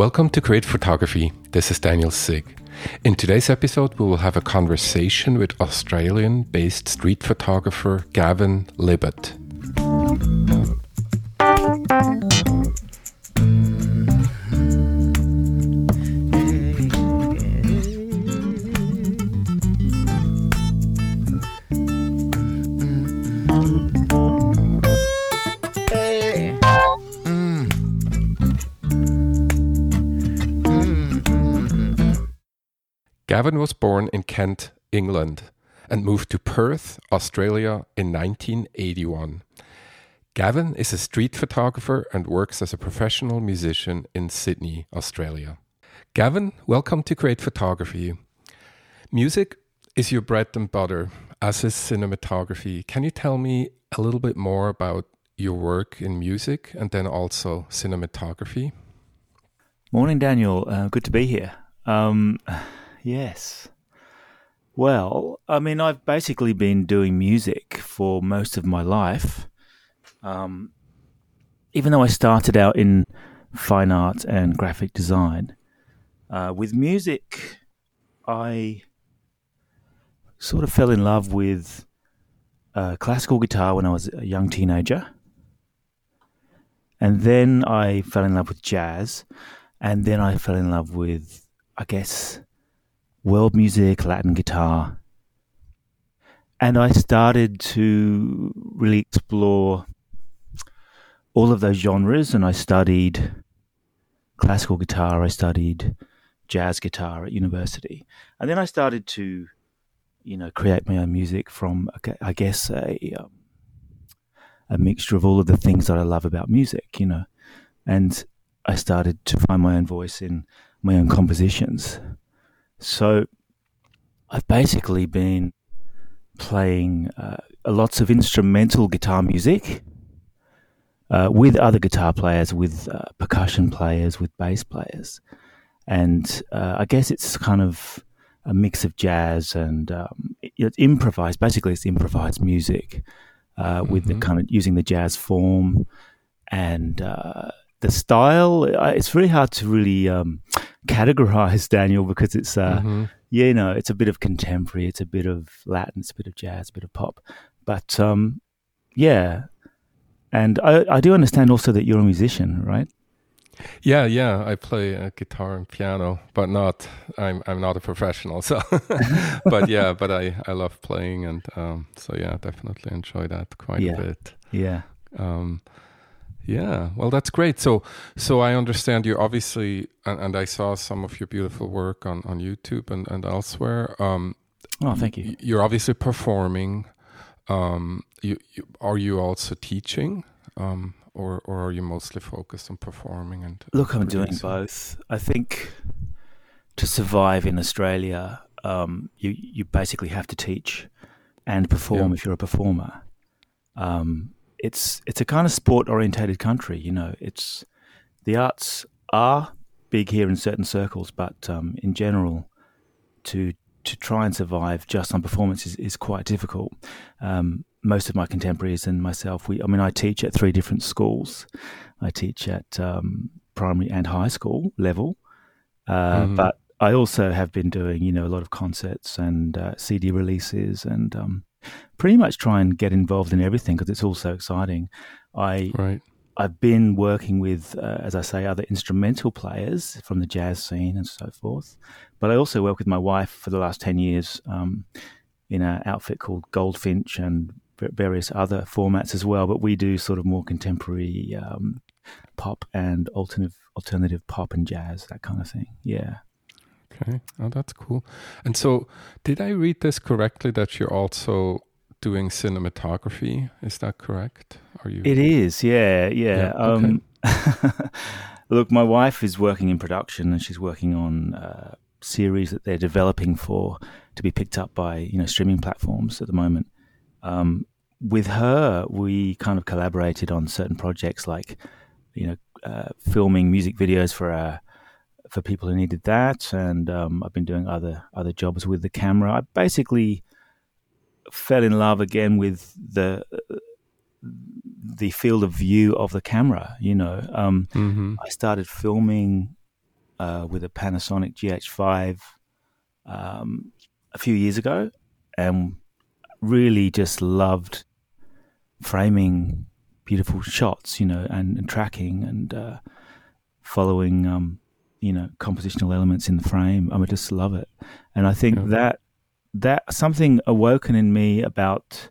Welcome to Create Photography. This is Daniel Sigg. In today's episode, we will have a conversation with Australian-based street photographer Gavin Libott. Gavin was born in Kent, England, and moved to Perth, Australia in 1981. Gavin is a street photographer and works as a professional musician in Sydney, Australia. Gavin, welcome to Create Photography. Music is your bread and butter, as is cinematography. Can you tell me a little bit more about your work in music and then also cinematography? Morning, Daniel. Good to be here. Yes. Well, I've basically been doing music for most of my life. Even though I started out in fine art and graphic design, with music, I sort of fell in love with classical guitar when I was a young teenager. And then I fell in love with jazz. And then I fell in love with, world music, Latin guitar. And I started to really explore all of those genres, and I studied classical guitar, I studied jazz guitar at university. And then I started to, create my own music from, a mixture of all of the things that I love about music, And I started to find my own voice in my own compositions. So I've basically been playing lots of instrumental guitar music with other guitar players, with percussion players, with bass players. And I guess it's kind of a mix of jazz and it's improvised. Basically, it's improvised music with the kind of using the jazz form and the style. It's really hard to really categorize, Daniel, because it's it's a bit of contemporary, it's a bit of Latin, it's a bit of jazz, a bit of pop, but and I do understand also that you're a musician, right? Yeah, I play guitar and piano, but I'm not a professional, so but I love playing, and definitely enjoy that quite a bit. Yeah, well, that's great. So I understand you obviously, and I saw some of your beautiful work on YouTube and elsewhere. Thank you. You're obviously performing. Are you also teaching, or are you mostly focused on performing and Look, I'm doing both. I think to survive in Australia, you basically have to teach and perform if you're a performer. It's a kind of sport-orientated country, It's the arts are big here in certain circles, but in general, to try and survive just on performance is quite difficult. Most of my contemporaries and myself, I teach at 3 different schools. I teach at primary and high school level, but I also have been doing, a lot of concerts and CD releases and pretty much try and get involved in everything because it's all so exciting. I've been working with, as I say, other instrumental players from the jazz scene and so forth. But I also work with my wife for the last 10 years in an outfit called Goldfinch and various other formats as well. But we do sort of more contemporary pop and alternative pop and jazz, that kind of thing. Yeah. Okay. Oh, that's cool. And so did I read this correctly that you're also doing cinematography? Is that correct? It is, yeah. Okay. Look, my wife is working in production and she's working on a series that they're developing to be picked up by, streaming platforms at the moment. With her, we kind of collaborated on certain projects like, filming music videos for people who needed that, and I've been doing other jobs with the camera. I basically fell in love again with the field of view of the camera. I started filming with a Panasonic GH5 a few years ago, and really just loved framing beautiful shots, and tracking and following, compositional elements in the frame. I just love it. And I think that something awoken in me about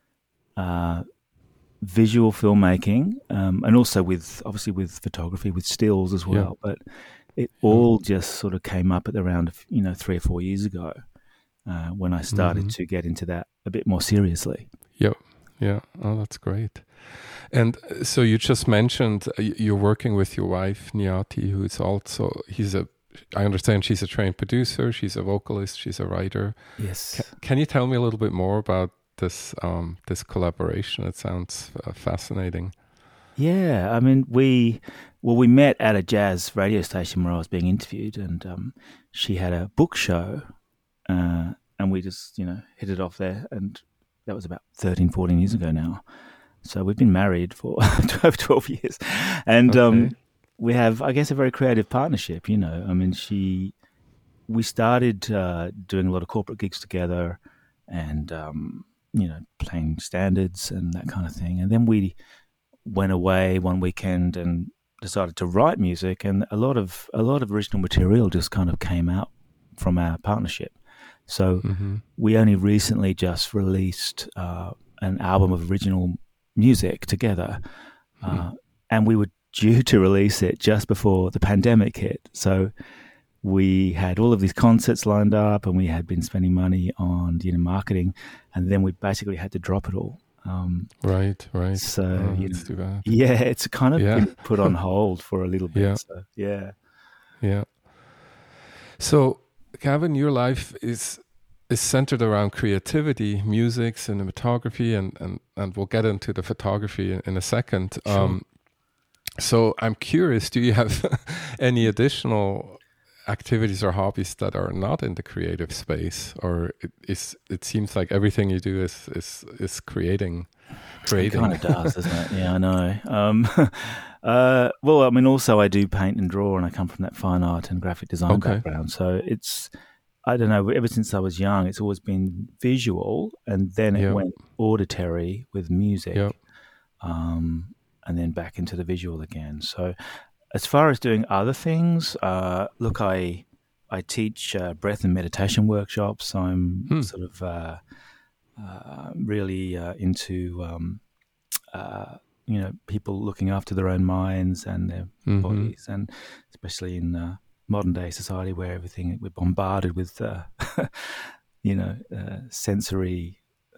visual filmmaking, and also obviously with photography, with stills as well. But it all just sort of came up at around 3 or 4 years ago when I started to get into that a bit more seriously. Yeah. Oh, that's great. And so you just mentioned you're working with your wife Niyati, who's also I understand she's a trained producer, she's a vocalist, she's a writer. Yes. Can you tell me a little bit more about this collaboration? It sounds fascinating. Yeah, I mean, we met at a jazz radio station where I was being interviewed, and she had a book show, and we just hit it off there, and that was about 13, 14 years ago now. So we've been married for 12 years, and we have, I guess, a very creative partnership. I mean, we started doing a lot of corporate gigs together, and playing standards and that kind of thing. And then we went away one weekend and decided to write music, and a lot of original material just kind of came out from our partnership. So we only recently just released an album of original music together, and we were due to release it just before the pandemic hit. So we had all of these concerts lined up, and we had been spending money on marketing, and then we basically had to drop it all. Right. So that's too bad. Yeah, it's kind of been put on hold for a little bit. Yeah. So, yeah. So, Gavin, your life is centered around creativity, music, cinematography, and we'll get into the photography in a second. Sure. So I'm curious, do you have any additional activities or hobbies that are not in the creative space, or it seems like everything you do is creating? It kind of does, doesn't it? Yeah, I know. Well, I mean, also I do paint and draw, and I come from that fine art and graphic design background. So it's, I don't know, ever since I was young, it's always been visual, and then it went auditory with music, and then back into the visual again. So as far as doing other things, look, I teach breath and meditation workshops. I'm sort of really into people looking after their own minds and their bodies, and especially in modern day society where we're bombarded with sensory.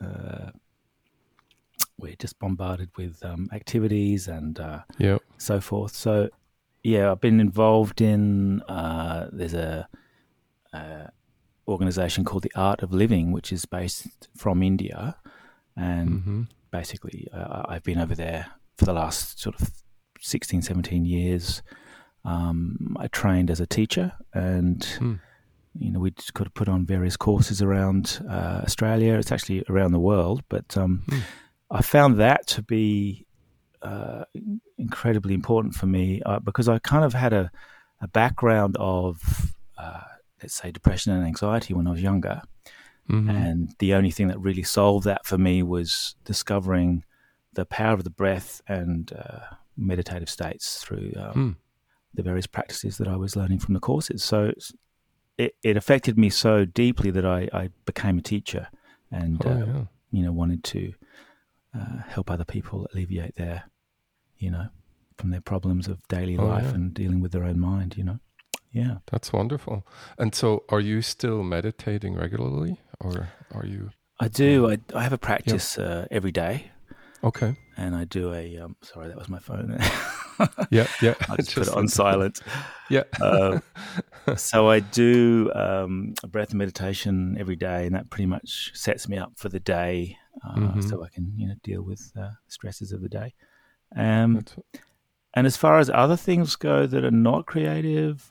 We're just bombarded with activities and so forth. So, I've been involved in, there's a organization called the Art of Living, which is based from India. And basically, I've been over there for the last sort of 16, 17 years. I trained as a teacher, and we just could put on various courses around Australia. It's actually around the world, but I found that to be incredibly important for me because I kind of had a background of, let's say, depression and anxiety when I was younger. And the only thing that really solved that for me was discovering the power of the breath and meditative states through the various practices that I was learning from the courses. So it affected me so deeply that I became a teacher and wanted to help other people alleviate their, from their problems of daily life and dealing with their own mind, Yeah. That's wonderful. And so are you still meditating regularly, or are you? I do. I have a practice every day. Okay. And I do sorry, that was my phone. Yeah. I just put it on silent. Yeah. So I do a breath meditation every day, and that pretty much sets me up for the day, so I can deal with stresses of the day. And as far as other things go that are not creative,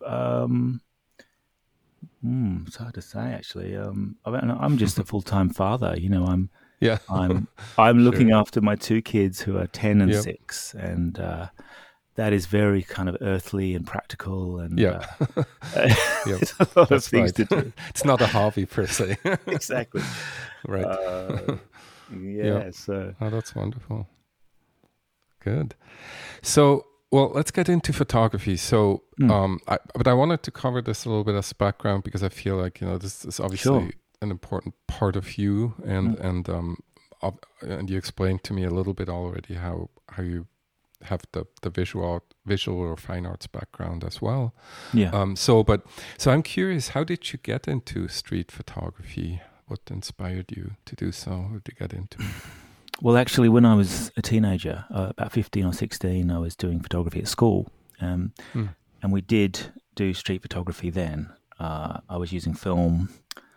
it's hard to say actually. I'm just a full-time father. I'm looking after my two kids who are 10 and 6, and that is very kind of earthly and practical, and yeah. Yeah, there's a lot of that's things right. to do. It's not a hobby per se. Exactly. Right. Yeah. Yeah. So Oh, that's wonderful. Good. So, well, let's get into photography. So, but I wanted to cover this a little bit as background because I feel like, you know, this is obviously Sure. an important part of you, and you explained to me a little bit already how you have the visual or fine arts background as well. Yeah. So I'm curious, how did you get into street photography? What inspired you to do so, or to get into it? Well, actually, when I was a teenager, about 15 or 16, I was doing photography at school. And we did do street photography then. I was using film.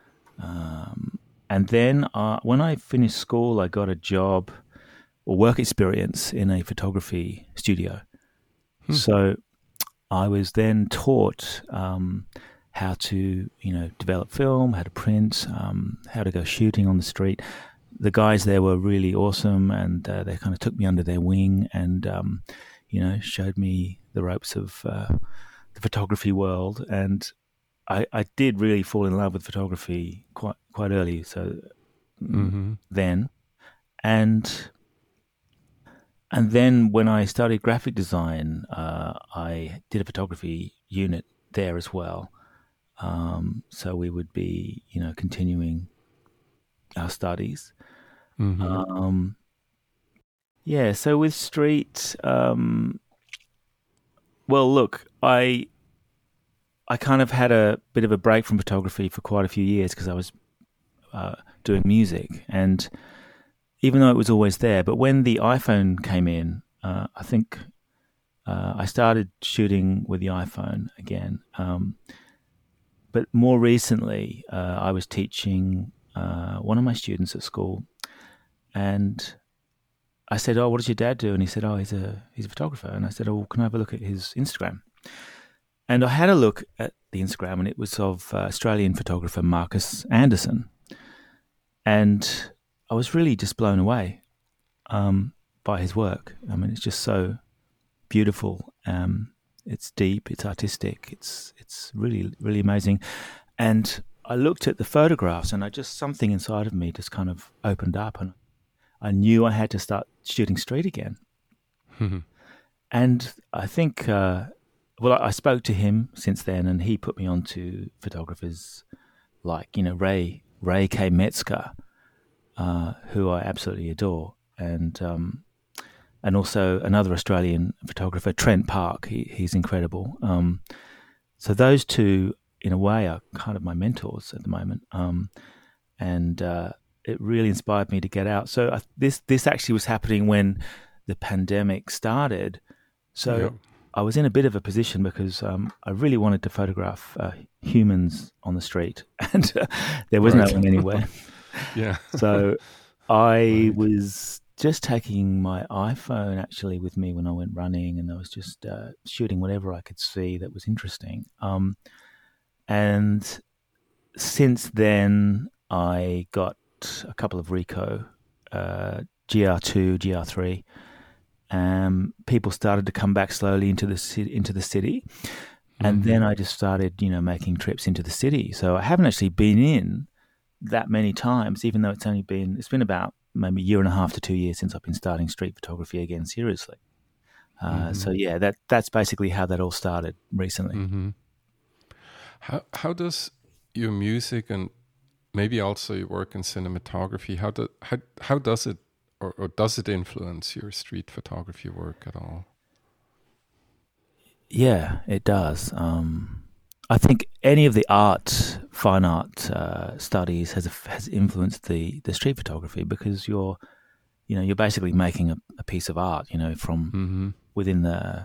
And then when I finished school, I got a job or work experience in a photography studio. So I was then taught how to, develop film, how to print, how to go shooting on the street. The guys there were really awesome, and they kind of took me under their wing and, showed me the ropes of the photography world. And I did really fall in love with photography quite early. So then, and then when I studied graphic design, I did a photography unit there as well. So we would be, continuing our studies. So with street, well, look, I kind of had a bit of a break from photography for quite a few years because I was doing music, and even though it was always there, but when the iPhone came in, I think I started shooting with the iPhone again. But more recently, I was teaching one of my students at school, and I said, "Oh, what does your dad do?" And he said, "Oh, he's a photographer." And I said, "Oh, can I have a look at his Instagram?" And I had a look at the Instagram, and it was of Australian photographer Marcus Anderson, and I was really just blown away by his work. I mean, it's just so beautiful. It's deep. It's artistic. It's really, really amazing. And I looked at the photographs, and something inside of me just kind of opened up, and I knew I had to start shooting street again. And I think, I spoke to him since then, and he put me on to photographers like, Ray K. Metzger, who I absolutely adore, and also another Australian photographer, Trent Park. He's incredible. So those two, in a way, are kind of my mentors at the moment. And it really inspired me to get out. So this actually was happening when the pandemic started. So I was in a bit of a position because I really wanted to photograph humans on the street, and there was no one anywhere. So I was just taking my iPhone actually with me when I went running, and I was just shooting whatever I could see that was interesting. And since then, I got a couple of Ricoh GR2, GR3. People started to come back slowly into the city, and then I just started, making trips into the city. So I haven't actually been in that many times, even though it's been about maybe a year and a half to 2 years since I've been starting street photography again seriously. So yeah, that's basically how that all started recently. How does your music and maybe also your work in cinematography, how does it or does it influence your street photography work at all? Yeah, it does. I think any of the fine art studies has influenced the street photography, because you're basically making a piece of art, from within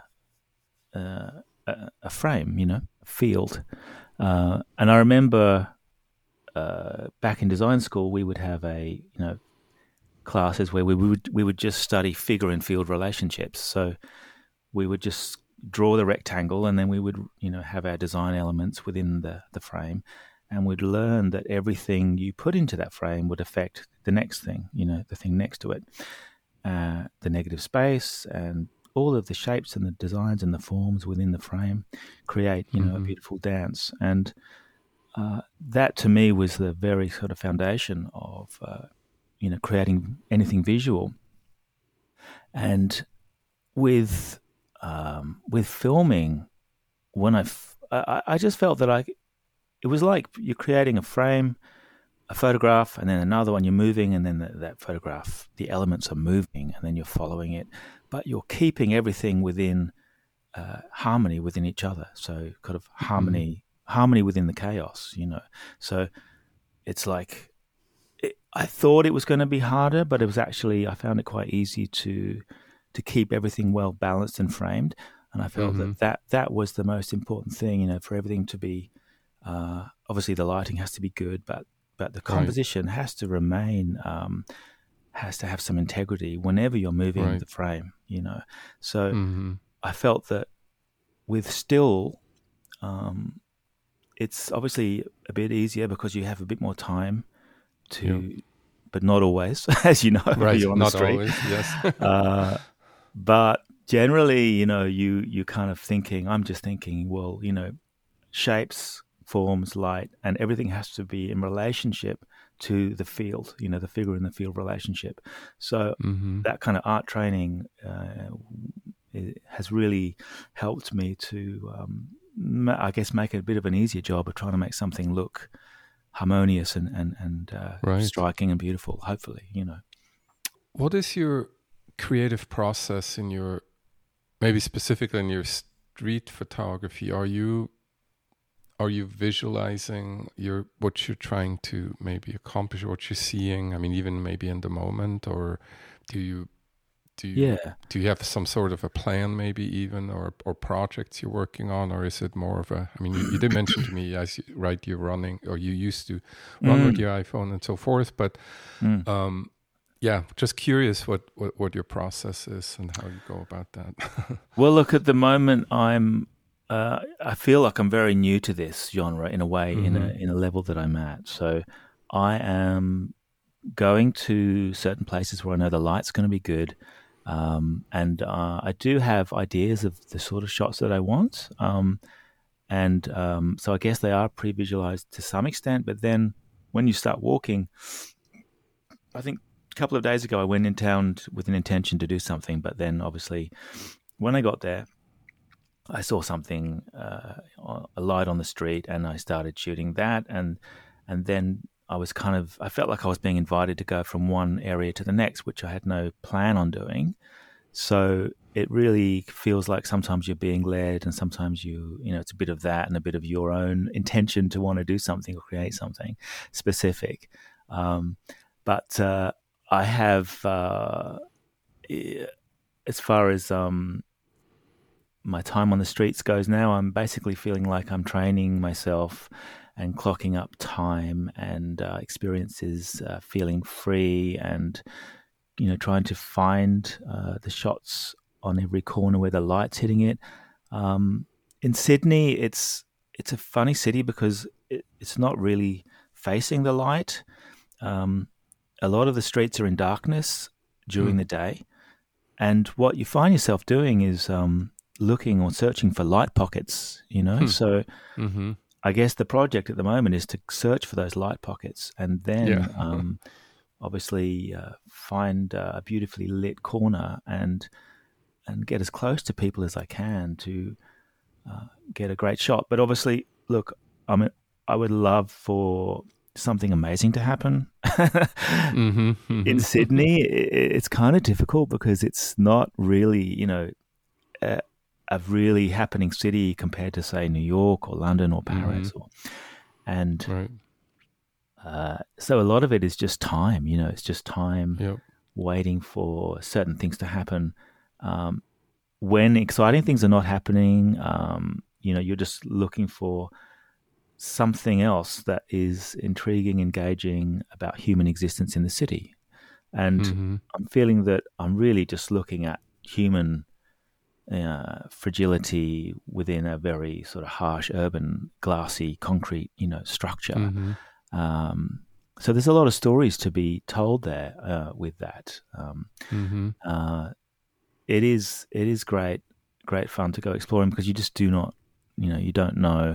a frame, a field. And I remember back in design school, we would have classes where we would just study figure and field relationships. So we would just draw the rectangle, and then we would have our design elements within the frame, and we'd learn that everything you put into that frame would affect the next thing, the thing next to it, the negative space and all of the shapes and the designs and the forms within the frame create, a beautiful dance. And that to me was the very sort of foundation of, creating anything visual. And with filming, when I just felt that it was like you're creating a frame, a photograph, and then another one, you're moving, and then that photograph, the elements are moving, and then you're following it, but you're keeping everything within harmony within each other. So kind of harmony within the chaos, So it's like, I thought it was going to be harder, but it was actually, I found it quite easy to keep everything well balanced and framed. And I felt that was the most important thing, for everything to be, obviously the lighting has to be good, but the composition has to remain, has to have some integrity whenever you're moving the frame, So I felt that with still, it's obviously a bit easier because you have a bit more time but not always, as you know, you're on the street. Always, yes. But generally, you kind of thinking, I'm just thinking, well, shapes, forms, light, and everything has to be in relationship to the field, the figure in the field relationship. So that kind of art training has really helped me to, I guess, make it a bit of an easier job of trying to make something look harmonious and striking and beautiful, hopefully, What is your creative process in your, maybe specifically in your street photography? Are you visualizing what you're trying to maybe accomplish, what you're seeing? I mean, even maybe in the moment, or do you have some sort of a plan, maybe even, or projects you're working on, or is it more of a? I mean, you did mention to me you're running, or you used to run with your iPhone and so forth, but just curious what your process is and how you go about that. Well, look, at the moment, I feel like I'm very new to this genre in a way, in a level that I'm at. So I am going to certain places where I know the light's going to be good. And I do have ideas of the sort of shots that I want. So I guess they are pre-visualized to some extent, but then when you start walking, I think a couple of days ago I went in town with an intention to do something, but then obviously when I got there, I saw something, a light on the street, and I started shooting that, and then I felt like I was being invited to go from one area to the next, which I had no plan on doing. So it really feels like sometimes you're being led, and sometimes it's a bit of that and a bit of your own intention to want to do something or create something specific. But I have, as far as my time on the streets goes now, I'm basically feeling like I'm training myself and clocking up time and experiences, feeling free, and trying to find the shots on every corner where the light's hitting it. In Sydney, it's a funny city because it's not really facing the light. A lot of the streets are in darkness during the day, and what you find yourself doing is looking or searching for light pockets. So. I guess the project at the moment is to search for those light pockets, and then obviously find a beautifully lit corner and get as close to people as I can to get a great shot. But obviously, look, I would love for something amazing to happen. In Sydney, it's kind of difficult because it's not really, a really happening city compared to, say, New York or London or Paris. So a lot of it is just time, it's just time waiting for certain things to happen. When exciting things are not happening, you're just looking for something else that is intriguing, engaging about human existence in the city. And I'm feeling that I'm really just looking at human fragility within a very sort of harsh, urban, glassy, concrete, structure. So there's a lot of stories to be told there with that. it is great fun to go exploring because you just do not, you don't know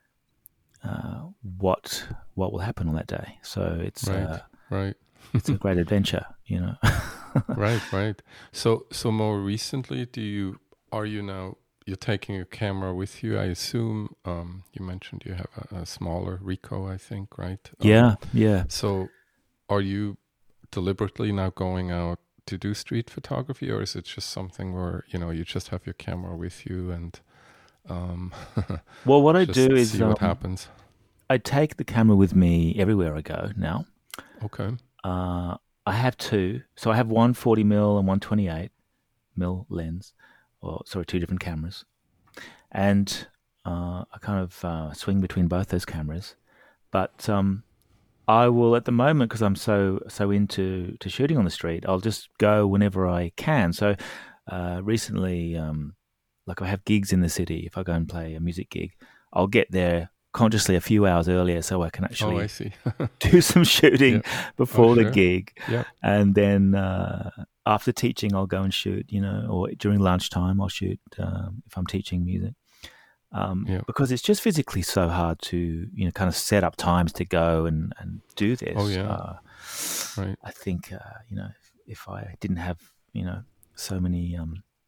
what will happen on that day. So it's right. it's a great adventure, Right. So more recently, you're taking your camera with you? I assume you mentioned you have a smaller Ricoh, I think, right? Yeah. So are you deliberately now going out to do street photography, or is it just something where you just have your camera with you and well, what I do is see what happens? I take the camera with me everywhere I go now. Okay. I have two. So I have one 40mm and one 28mm lens, two different cameras. And I kind of swing between both those cameras. But I will, at the moment, because I'm so into shooting on the street, I'll just go whenever I can. So recently, like I have gigs in the city. If I go and play a music gig, I'll get there consciously a few hours earlier so I can actually I see. do some shooting before the gig. Yeah. And then after teaching, I'll go and shoot, or during lunchtime, I'll shoot if I'm teaching music. Because it's just physically so hard to, kind of set up times to go and do this. Oh, yeah. Right. I think, if I didn't have, so many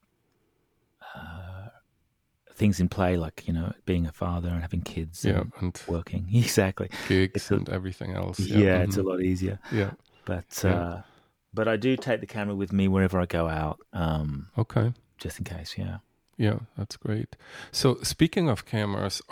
things in play, like, being a father and having kids and working. Exactly. Gigs and everything else. Yeah, it's a lot easier. Yeah. But I do take the camera with me wherever I go out. Okay. Just in case, yeah. Yeah, that's great. So speaking of cameras,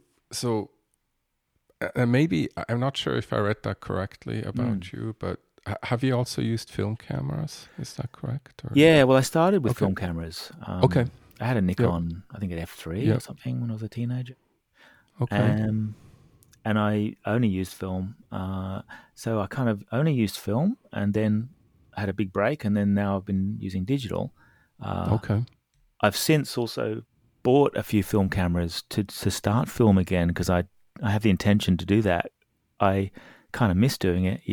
maybe, I'm not sure if I read that correctly about you, but have you also used film cameras? Is that correct? Or? Yeah, well, I started with film cameras. Okay. I had a Nikon, I think an F3 or something when I was a teenager. Okay. And I only used film. So I kind of only used film, and then I had a big break, and then now I've been using digital. Okay. I've since also bought a few film cameras to start film again because I have the intention to do that. I kind of miss doing it,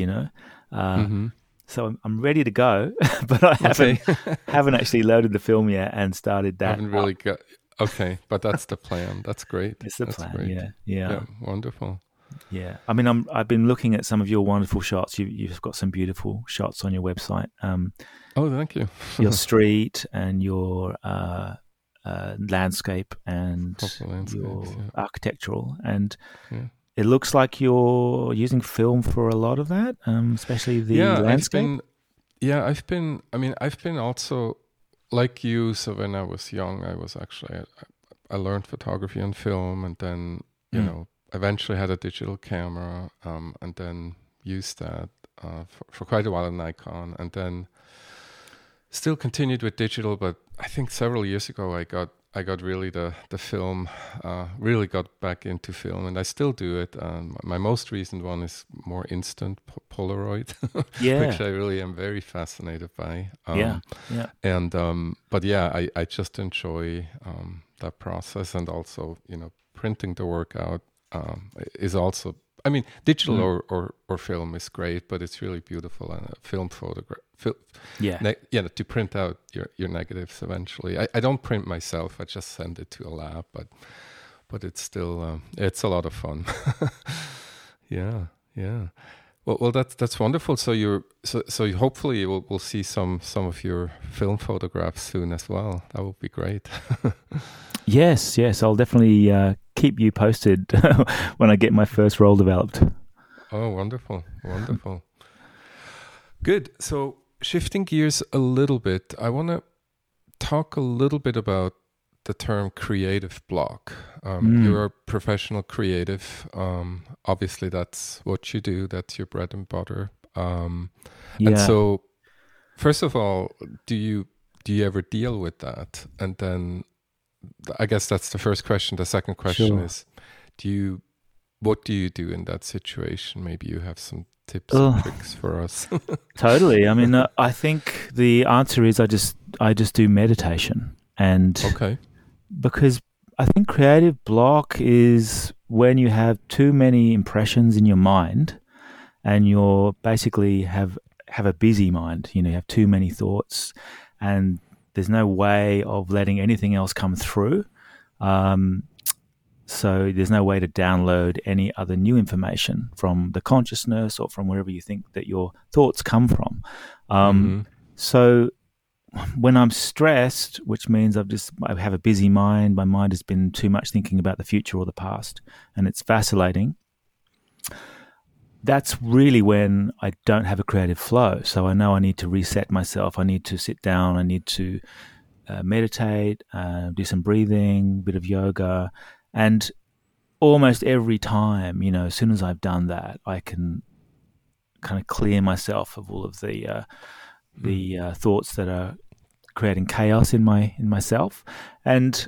So I'm ready to go, but I haven't actually loaded the film yet and started that. Haven't really got. Okay, but that's the plan. That's great. It's the plan. Great. Yeah. Wonderful. Yeah, I mean, I've been looking at some of your wonderful shots. You've got some beautiful shots on your website. Oh, thank you. Your street and your landscape and your architectural, and it looks like you're using film for a lot of that, especially the landscape. I've been also like you. So when I was young, I learned photography and film, and then eventually had a digital camera, and then used that for quite a while in Nikon, and then still continued with digital. But I think several years ago I got really the film, really got back into film, and I still do it. My most recent one is more instant Polaroid, which I really am very fascinated by. And but I just enjoy that process, and also printing the work out is also. I mean, digital or film is great, but it's really beautiful, and a film photograph. To print out your negatives eventually. I don't print myself. I just send it to a lab, but it's still it's a lot of fun. Yeah. Well, that's wonderful. So so hopefully we'll see some of your film photographs soon as well. That would be great. Yes. I'll definitely keep you posted when I get my first roll developed. Oh, wonderful. Good. So shifting gears a little bit, I want to talk a little bit about the term creative block. You're a professional creative. Obviously, that's what you do. That's your bread and butter. And so, first of all, do you ever deal with that? And then, I guess that's the first question. The second question is, what do you do in that situation? Maybe you have some tips and tricks for us. Totally. I mean, I think the answer is I just do meditation, and because I think creative block is when you have too many impressions in your mind, and you're basically have a busy mind. You have too many thoughts, and there's no way of letting anything else come through. So there's no way to download any other new information from the consciousness or from wherever you think that your thoughts come from. So when I'm stressed, which means I have a busy mind, my mind has been too much thinking about the future or the past, and it's vacillating. That's really when I don't have a creative flow. So I know I need to reset myself. I need to sit down. I need to meditate, do some breathing, a bit of yoga. And almost every time, as soon as I've done that, I can kind of clear myself of all of the thoughts that are creating chaos in myself. And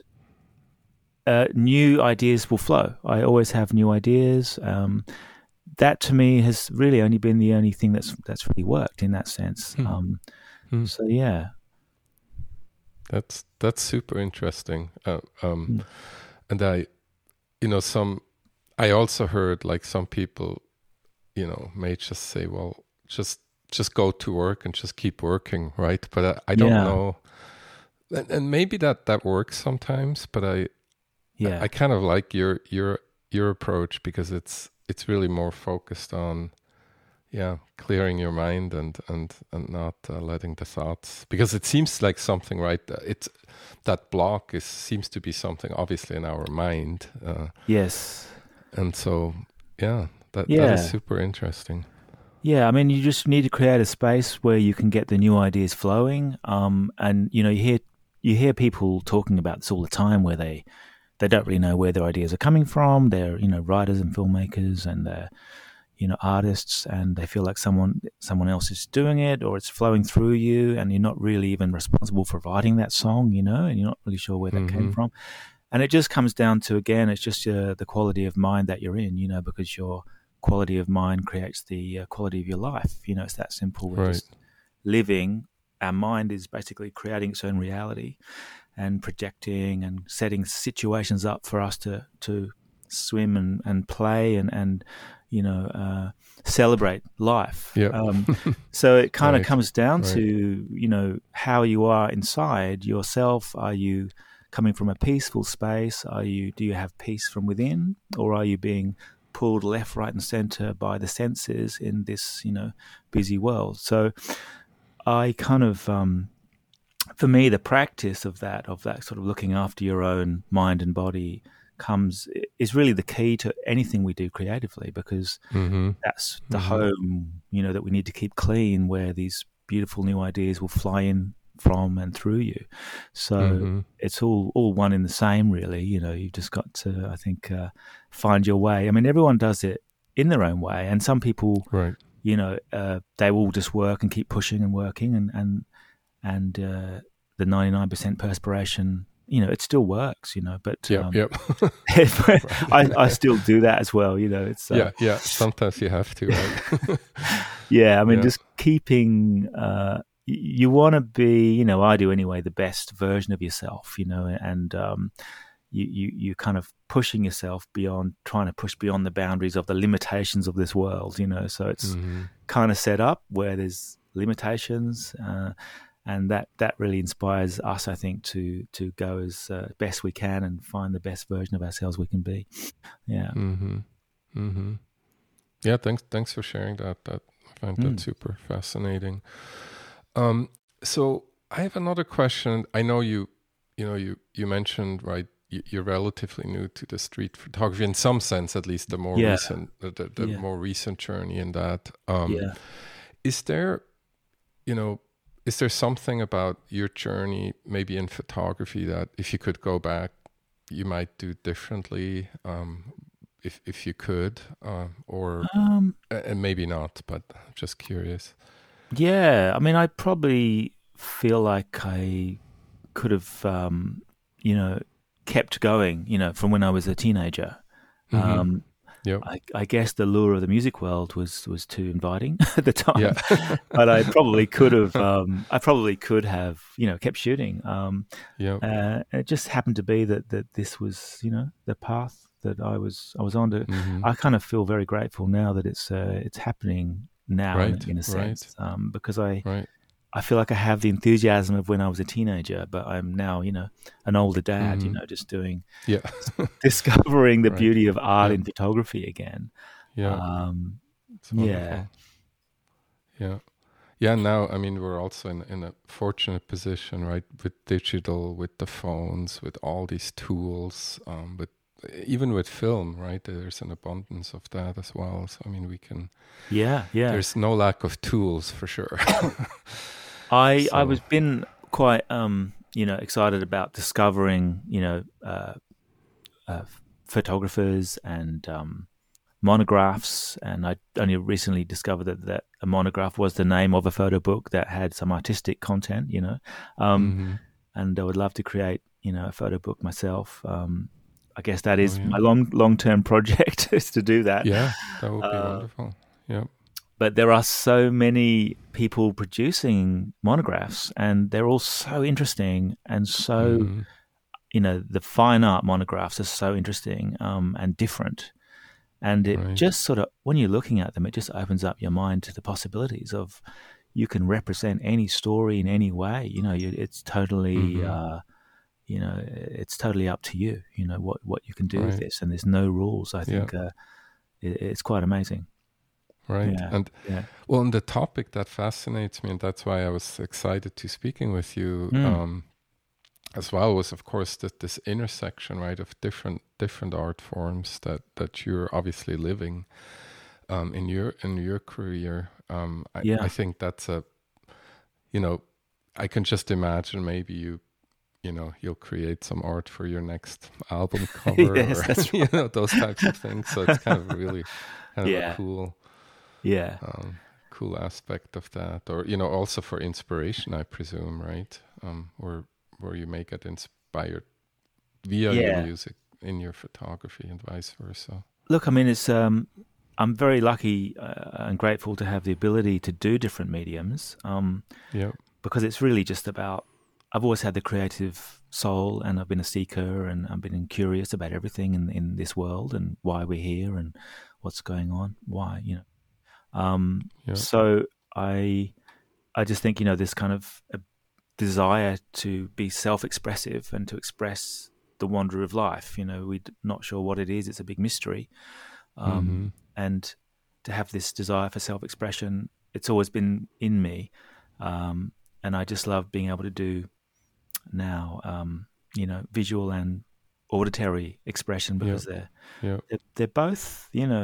new ideas will flow. I always have new ideas. That to me has really only been the only thing that's really worked in that sense. So yeah, that's super interesting. And I also heard like some people, may just say, well, just go to work and just keep working, right? But I don't know, and maybe that works sometimes. But I kind of like your approach, because it's really more focused on clearing your mind and not letting the thoughts, because it seems like something, right? That block seems to be something obviously in our mind. Yes. And so that is super interesting. Yeah, I mean, you just need to create a space where you can get the new ideas flowing. And you hear people talking about this all the time, where they don't really know where their ideas are coming from. They're writers and filmmakers, and they're artists, and they feel like someone else is doing it, or it's flowing through you, and you're not really even responsible for writing that song, and you're not really sure where that came from. And it just comes down to, again, it's just the quality of mind that you're in, because your quality of mind creates the quality of your life. It's that simple. We're just living. Our mind is basically creating its own reality and projecting and setting situations up for us to swim and play and celebrate life. So it kind of comes down to, how you are inside yourself. Are you coming from a peaceful space? Do you have peace from within, or are you being pulled left, right, and center by the senses in this, busy world? So I kind of, for me, the practice of that sort of looking after your own mind and body is really the key to anything we do creatively, because that's the home, that we need to keep clean, where these beautiful new ideas will fly in from and through you. So it's all one in the same, really. You've just got to, I think, find your way. I mean, everyone does it in their own way, and some people, they will just work and keep pushing and working, and the 99% perspiration, it still works, but I still do that as well, it's sometimes you have to, right? I mean, just keeping you want to be, I do anyway, the best version of yourself, and you kind of pushing yourself beyond, trying to push beyond the boundaries of the limitations of this world, so it's kind of set up where there's limitations, and that really inspires us, I think, to go as best we can and find the best version of ourselves we can be. Thanks for sharing that. I find that super fascinating. So I have another question. I know you mentioned, right, you're relatively new to the street photography, in some sense, at least the more recent, the more recent journey in that. Is there, is there something about your journey, maybe in photography, that if you could go back, you might do differently, if you could, or and maybe not, but I'm just curious. Yeah, I mean, I probably feel like I could have, kept going, from when I was a teenager. I guess the lure of the music world was too inviting at the time, but I probably could have, kept shooting. It just happened to be that this was, the path that I was on to. I kind of feel very grateful now that it's happening now, in a sense, because I I feel like I have the enthusiasm of when I was a teenager, but I'm now, an older dad, just doing, Yeah. discovering the Right. beauty of art Yeah. in photography again. Yeah. It's Yeah. wonderful. Yeah. Yeah, now, I mean, we're also in a fortunate position, right? With digital, with the phones, with all these tools, even with film, right? There's an abundance of that as well. So, I mean, we can, Yeah. there's no lack of tools for sure. I was been quite, excited about discovering, photographers and monographs, and I only recently discovered that a monograph was the name of a photo book that had some artistic content, and I would love to create, a photo book myself. I guess that is my long-term project is to do that. Yeah, that would be wonderful. Yeah. But there are so many people producing monographs, and they're all so interesting and so, the fine art monographs are so interesting and different. And it just sort of, when you're looking at them, it just opens up your mind to the possibilities of you can represent any story in any way. It's totally, it's totally up to you, what you can do with this. And there's no rules. I think it's quite amazing. Right. Yeah. Well, and the topic that fascinates me, and that's why I was excited to speaking with you as well, was of course this intersection, right, of different art forms that you're obviously living in your career. I think that's I can just imagine maybe you'll create some art for your next album cover, yes, that's right. Those types of things. So it's kind of really kind of a cool. Yeah. Cool aspect of that, or also for inspiration, I presume, right? Where you may get inspired via your music in your photography and vice versa. Look, I mean, it's I'm very lucky and grateful to have the ability to do different mediums. Because it's really just about. I've always had the creative soul, and I've been a seeker, and I've been curious about everything in this world and why we're here and what's going on. Why, So I just think, this kind of a desire to be self-expressive and to express the wonder of life. We're not sure what it is. It's a big mystery. And to have this desire for self-expression, it's always been in me. And I just love being able to do now, visual and auditory expression, because they're both,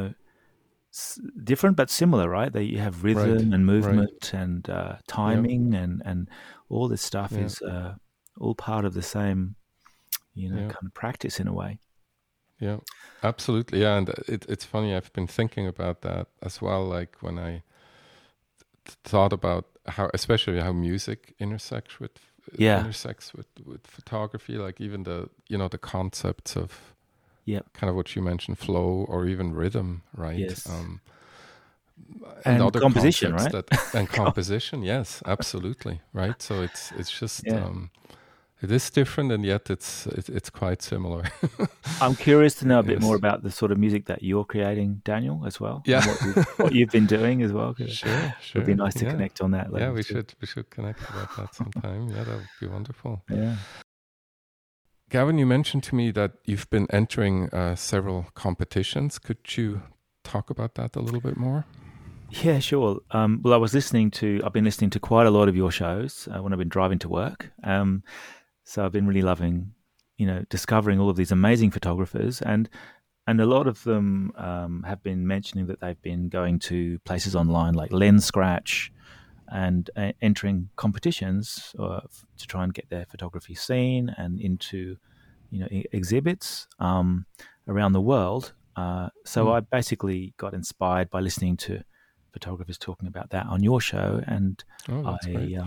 different but similar, right? You have rhythm and movement and timing and all this stuff is all part of the same, kind of practice in a way. Yeah, absolutely. Yeah, and it's funny. I've been thinking about that as well. Like when I thought about especially how music intersects with photography. Like even the concepts of kind of what you mentioned, flow or even rhythm, right? Yes. And other composition, right? And composition, yes, absolutely, right. So it's just it is different, and yet it's quite similar. I'm curious to know a bit more about the sort of music that you're creating, Daniel, as well. Yeah, what you've been doing as well. Sure. It'd be nice to connect on that later. Yeah, we should connect about that sometime. Yeah, that would be wonderful. Yeah. Gavin, you mentioned to me that you've been entering several competitions. Could you talk about that a little bit more? Yeah, sure. Well, I've been listening to quite a lot of your shows when I've been driving to work. So I've been really loving, discovering all of these amazing photographers, and a lot of them have been mentioning that they've been going to places online like LensScratch and entering competitions to try and get their photography seen and into, exhibits around the world. So I basically got inspired by listening to photographers talking about that on your show, and that's great.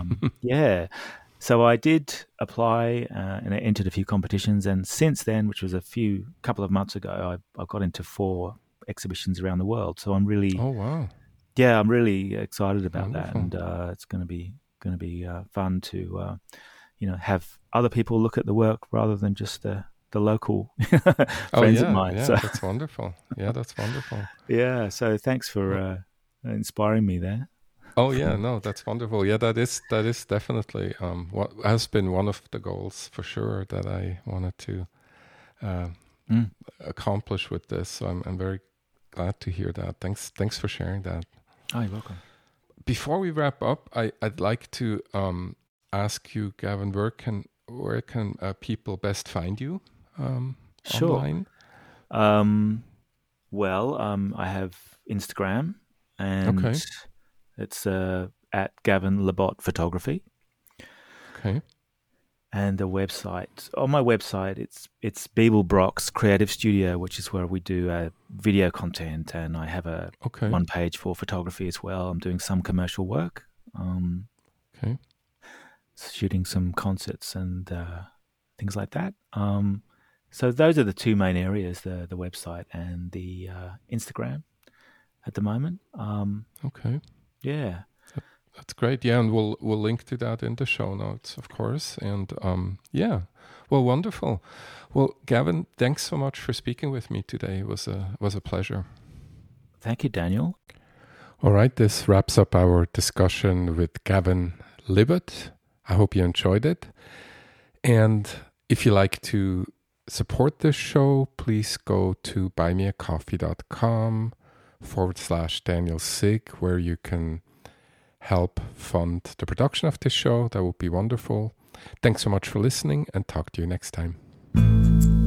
So I did apply and I entered a few competitions, and since then, which was couple of months ago, I got into 4 exhibitions around the world. So I'm really, I'm really excited about that, and it's going to be fun to have other people look at the work rather than just the local friends of mine. Yeah, so. That's wonderful. Yeah, that's wonderful. Yeah, so thanks for inspiring me there. Oh yeah, no, that's wonderful. Yeah, that is definitely what has been one of the goals for sure that I wanted to uh, Mm. accomplish with this. So I'm very glad to hear that. Thanks for sharing that. Oh, you're welcome. Before we wrap up, I'd like to ask you, Gavin, where can people best find you Sure. online? I have Instagram, and Okay. it's at Gavin Labot Photography, Okay. and the website. On my website, it's Beeble Brock's Creative Studio, which is where we do video content, and I have a Okay. one page for photography as well. I'm doing some commercial work, Okay. shooting some concerts and things like that. So those are the two main areas: the website and the Instagram at the moment. Okay. Yeah. That's great. Yeah, and we'll link to that in the show notes, of course. And yeah, well, wonderful. Well, Gavin, thanks so much for speaking with me today. It was a pleasure. Thank you, Daniel. All right, this wraps up our discussion with Gavin Libot. I hope you enjoyed it. And if you like to support this show, please go to buymeacoffee.com/Daniel Sig, where you can help fund the production of this show. That would be wonderful. Thanks so much for listening, and talk to you next time.